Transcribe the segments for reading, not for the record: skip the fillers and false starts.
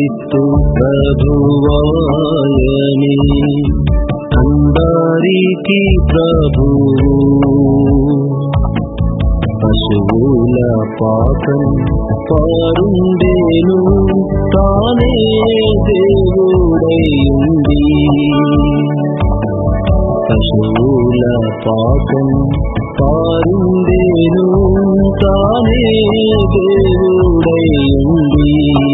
క్రీస్తు ప్రభువాయని అందరికీ ప్రభువు. పశువుల పాపం పారుండేను తానే దేవుడైంది. పశువుల పాపం పారుండేను తానే దేవుడైంది.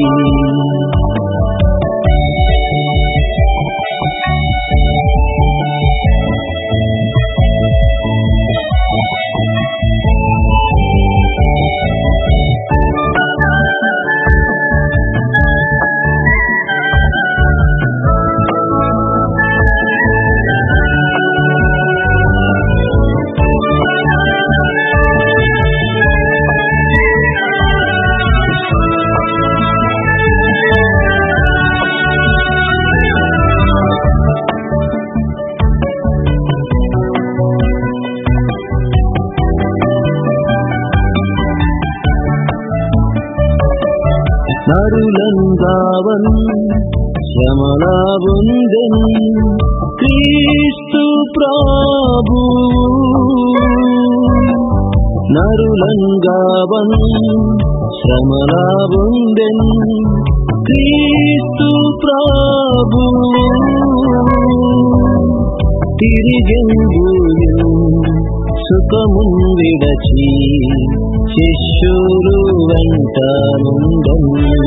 నరులంగావన్ శ్రమలాబొందెన్ క్రీస్తు ప్రభువు. నరులంగావన్ శ్రమలాబొందెన్ క్రీస్తు ప్రభువు. తిరిగెందును సుఖమున్ విడచి శిష్యులు వెంట నుండెను.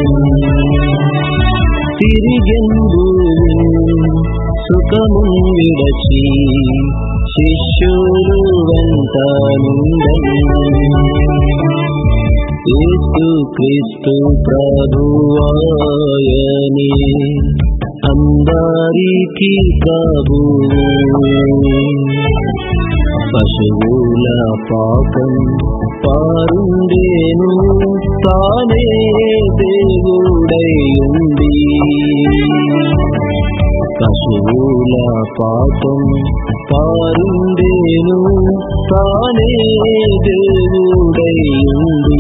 తిరిగెందును సుఖమున్ విడచి శిష్యులు వెంట నుండెను. యేసు క్రీస్తు ప్రభువాయని అందరికీ ప్రభువు. పశువుల పాపం పారుండేను తానే దేవుడైంది. పశువుల పాపం పారుండేను తానే దేవుడైంది.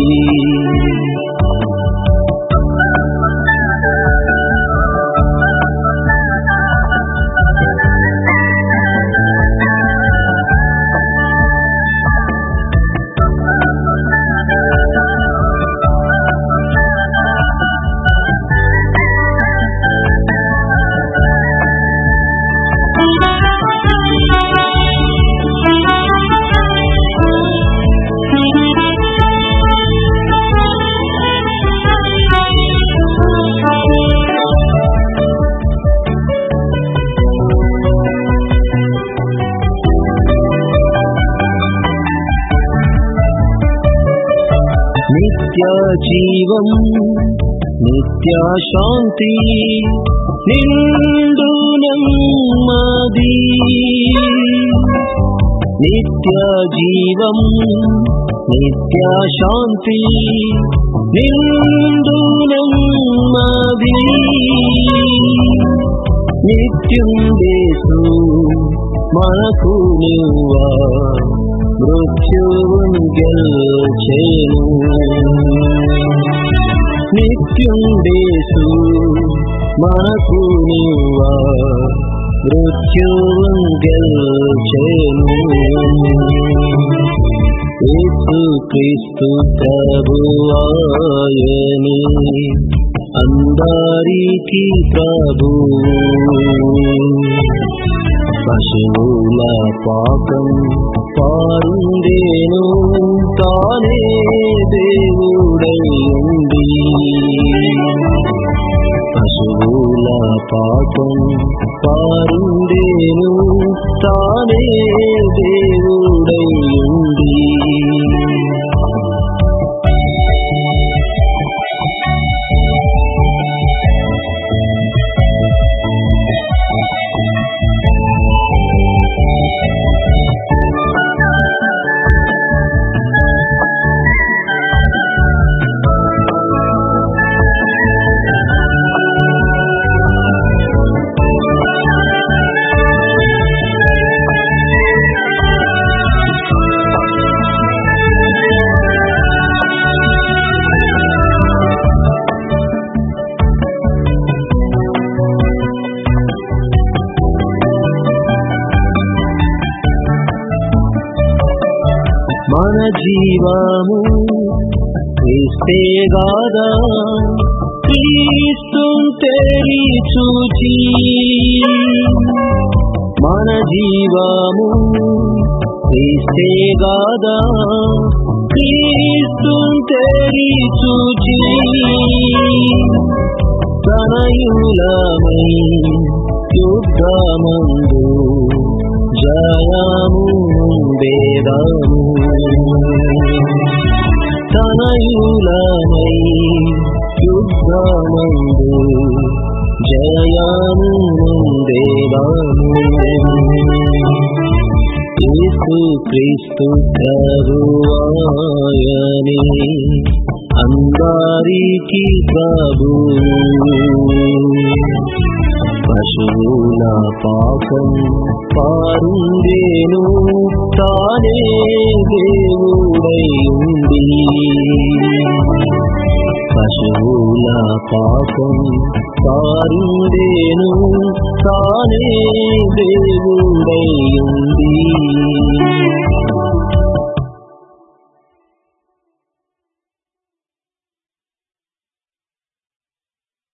నిత్య జీవం నిత్య శాంతి నిండు నెమ్మది. నిత్య జీవం నిత్య శాంతి నిండు నెమ్మది. నిత్యం యేసు మనకు నివ్వా మృత్యువున్ గెల్చెను. నిత్యం యేసు మనకు నివ్వా మృత్యువున్ గెల్చెను. యేసు క్రీస్తు ప్రభువాయని అందరికీ ప్రభువు. పశువుల పాపం పారుండేను తానే దేవుడైంది. పశువుల పాపం పారుండేను తానే దేవుడైంది. మన జీవము క్రీస్తే గాదా, క్రీస్తుంటేరి చూచి మన జీవము క్రీస్తే గాదా, క్రీస్తుంటేరి చూచి తనయులమై యుద్ధమందు జయము వేదము, తనయులమై యుద్ధమందు జయము వేదము. యేసు క్రీస్తు ప్రభువాయని అందరికీ ప్రభువు, పశువుల పాపం పారుండేను తానే దేవుడై ఉండి, పశువుల పాపం పారుండేను తానే